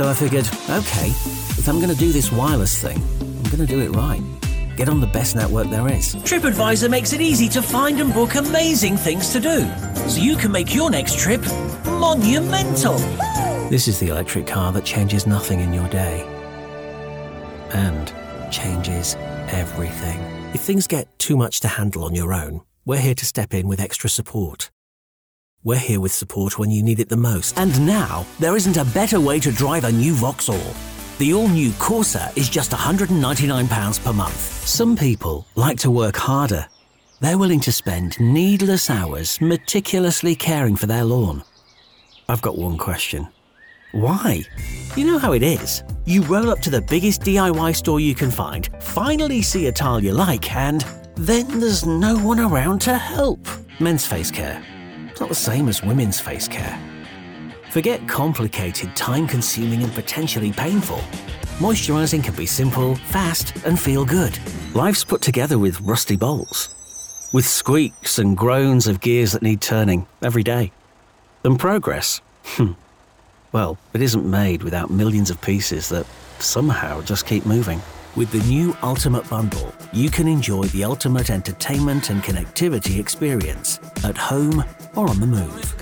So I figured, okay, if I'm going to do this wireless thing, I'm going to do it right. Get on the best network there is. TripAdvisor makes it easy to find and book amazing things to do, so you can make your next trip monumental. This is the electric car that changes nothing in your day. And changes everything. If things get too much to handle on your own, we're here to step in with extra support. We're here with support when you need it the most. And now, there isn't a better way to drive a new Vauxhall. The all-new Corsa is just £199 per month. Some people like to work harder. They're willing to spend needless hours meticulously caring for their lawn. I've got one question. Why? You know how it is. You roll up to the biggest DIY store you can find, finally see a tile you like, and then there's no one around to help. Men's face care. It's not the same as women's face care. Forget complicated, time-consuming and potentially painful. Moisturising can be simple, fast and feel good. Life's put together with rusty bolts, with squeaks and groans of gears that need turning every day. And progress? Well, it isn't made without millions of pieces that somehow just keep moving. With the new Ultimate Bundle, you can enjoy the ultimate entertainment and connectivity experience at home or on the move.